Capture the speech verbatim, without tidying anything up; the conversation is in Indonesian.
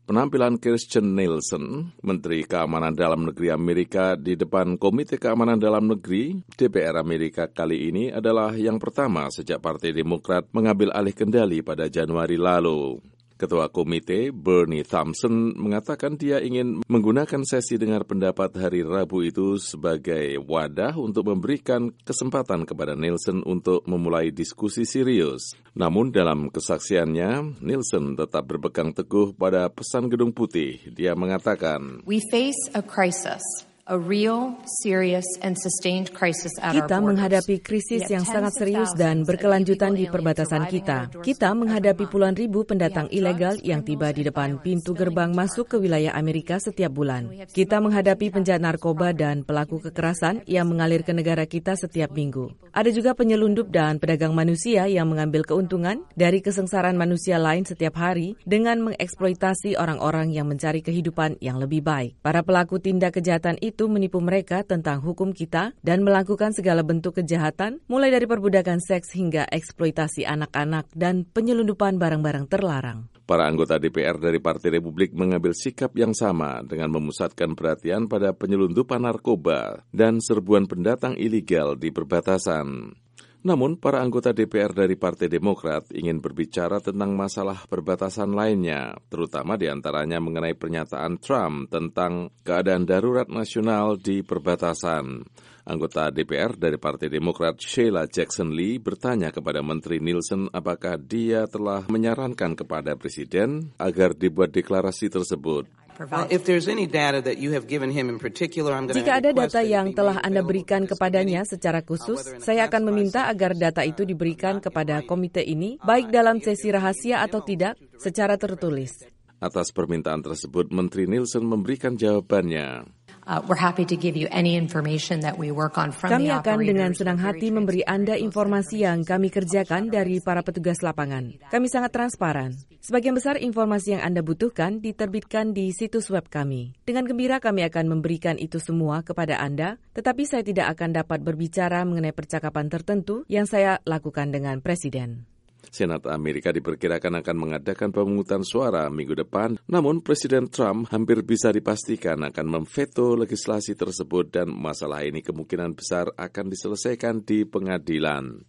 Penampilan Kirstjen Nielsen, Menteri Keamanan Dalam Negeri Amerika di depan Komite Keamanan Dalam Negeri, D P R Amerika kali ini adalah yang pertama sejak Partai Demokrat mengambil alih kendali pada Januari lalu. Ketua Komite, Bernie Thompson, mengatakan dia ingin menggunakan sesi dengar pendapat hari Rabu itu sebagai wadah untuk memberikan kesempatan kepada Nielsen untuk memulai diskusi serius. Namun dalam kesaksiannya, Nielsen tetap berpegang teguh pada pesan Gedung Putih. Dia mengatakan, We face a crisis. A real, serious, and sustained crisis at our Kita borders. menghadapi krisis yang sangat serius dan berkelanjutan di perbatasan kita. Kita menghadapi puluhan ribu pendatang ilegal yang tiba di depan pintu gerbang masuk ke wilayah Amerika setiap bulan. Kita menghadapi penjahat narkoba dan pelaku kekerasan yang mengalir ke negara kita setiap minggu. Ada juga penyelundup dan pedagang manusia yang mengambil keuntungan dari kesengsaraan manusia lain setiap hari dengan mengeksploitasi orang-orang yang mencari kehidupan yang lebih baik. Para pelaku tindak kejahatan itu itu menipu mereka tentang hukum kita dan melakukan segala bentuk kejahatan, mulai dari perbudakan seks hingga eksploitasi anak-anak dan penyelundupan barang-barang terlarang. Para anggota D P R dari Partai Republik mengambil sikap yang sama dengan memusatkan perhatian pada penyelundupan narkoba dan serbuan pendatang ilegal di perbatasan. Namun, para anggota D P R dari Partai Demokrat ingin berbicara tentang masalah perbatasan lainnya, terutama diantaranya mengenai pernyataan Trump tentang keadaan darurat nasional di perbatasan. Anggota D P R dari Partai Demokrat Sheila Jackson Lee bertanya kepada Menteri Nielsen apakah dia telah menyarankan kepada Presiden agar dibuat deklarasi tersebut. Jika ada data yang telah Anda berikan kepadanya secara khusus, saya akan meminta agar data itu diberikan kepada komite ini, baik dalam sesi rahasia atau tidak, secara tertulis. Atas permintaan tersebut, Menteri Nielsen memberikan jawabannya. Uh, we're happy to give you any information that we work on from Kami the akan operators. dengan senang hati memberi Anda informasi yang kami kerjakan dari para petugas lapangan. Kami sangat transparan. Sebagian besar informasi yang Anda butuhkan diterbitkan di situs web kami. Dengan gembira kami akan memberikan itu semua kepada Anda, tetapi saya tidak akan dapat berbicara mengenai percakapan tertentu yang saya lakukan dengan Presiden. Senat Amerika diperkirakan akan mengadakan pemungutan suara minggu depan, namun Presiden Trump hampir bisa dipastikan akan memveto legislasi tersebut dan masalah ini kemungkinan besar akan diselesaikan di pengadilan.